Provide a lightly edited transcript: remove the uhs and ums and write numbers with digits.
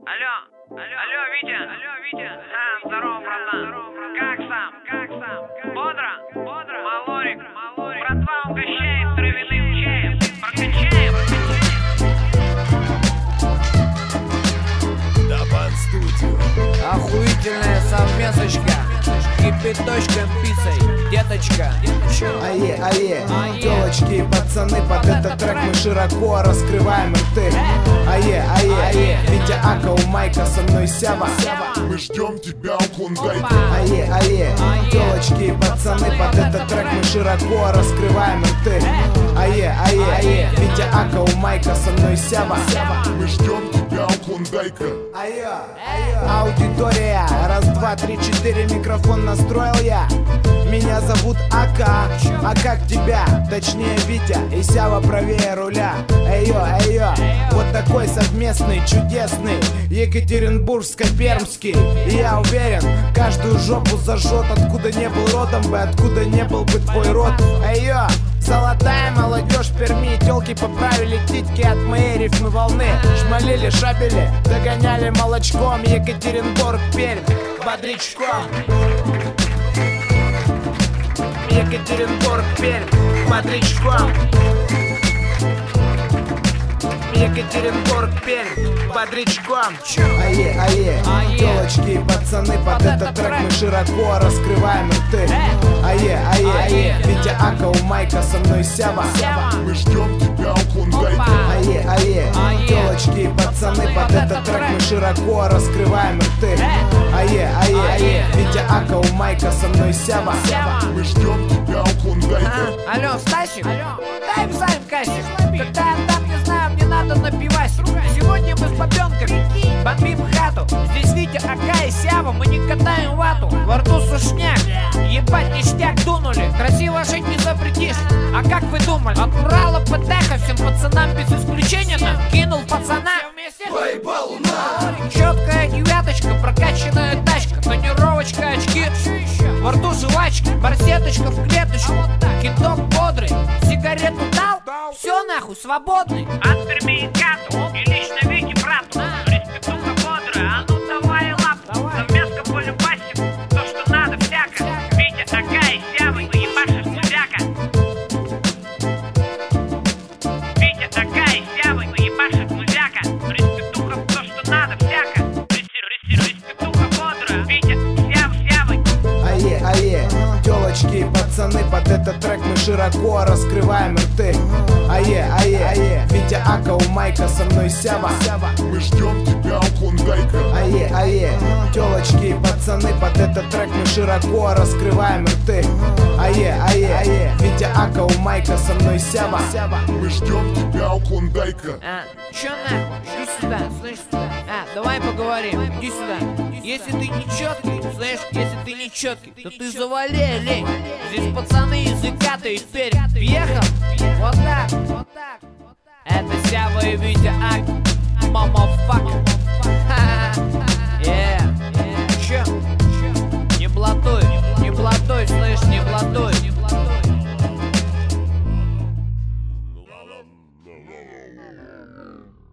Алло, Витя. Здорово, братан. Как сам? Бодро? Малорик. Братва угощает травяным чаем. Прокачаем. Табан Студио. Охуительная совместочка, кипяточком пиццей, деточка. Ае, тёлочки и пацаны, под этот трек мы широко раскрываем рты. Ае, Витя Ака у майка, со мной Сява. Мы ждем тебя у Клондайка. Ае, тёлочки и пацаны, под этот трек мы широко раскрываем рты. Ае, Витя Ака у майка, со мной Сява. Мы ждем тебя у Клондайка. Аудитория, раз, два, три, четыре, микрофон настроил я. Меня зовут Ака, а как тебя? Точнее Витя, и Сява правее руля. Эйо, вот такой совместный, чудесный, Екатеринбургско-пермский. И я уверен, каждую жопу зажжет, откуда не был родом бы, откуда не был бы твой род. Эйо, золотая молодежь Перми, тёлки поправили титьки от моей рифмы волны. Шмалили, шабели, догоняли молочком, Екатеринбург, Пермь, бодрячком. Екатеринбург, Пермь, бодрячком. Екатеринбург, Пермь, бодрячком. Ае, тёлочки и пацаны, под этот трек мы широко раскрываем рты. Ае, Витя Ака у майка, со мной Сява. Мы ждем тебя у Клондайка. Ае, тёлочки и пацаны, под этот трек мы широко раскрываем рты. Ае, Витя Ака у майка, со мной Сява. Мы ждем тебя у Клондайка. Алло, Стасик, дай писать кассик. Когда я там, не знаю, мне надо напивать. Сегодня мы с бабёнками бомбим хату. Здесь Витя, Ака и Сява, мы не катаем вату. Во рту сушняк, ебать ништяк дунули. Красиво жить не запретишь. А как вы думали? От Урала под эхо всем пацанам без исключения накинул пацана. Поебал на. Четкая девяточка, прокачанная тачка, тонировочка, очки, во рту жвачки, барсеточка в клеточку, кидок бодрый, сигарету дал, все нахуй, свободный. От Перми и Кату, и лично Вики брату. Респектуха бодрая, а ну давай лапу. Совместка по любасику, то что надо всяко. Витя, Ака и Сява, ебашишь музяка. Витя, Ака и Сява, ебашишь музяка. Респектуха, то что надо всяко. Респектуха бодрая, Витя, Сява. Ае, тёлочки и пацаны, под этот трек мы широко раскрываем рты. Ае, Витя Ака у майка, со мной Сява. Мы ждем тебя у Клондайка. Ае, тёлочки и пацаны, под этот трек мы широко раскрываем рты. Ае, Витя Ака у майка, со мной Сява. Мы ждем тебя у Клондайка. Чё нахуй? Иди сюда, слышь, сюда. давай поговорим, иди сюда. Если ты не чёткий, знаешь, если ты не чёткий, то ты завали, лень. Здесь пацаны языка-то и теперь въехал. Вот так. Это Сява и Витя Ака, мамафака. Чё? Не блатуй, слышь, не блатуй. La la la la la.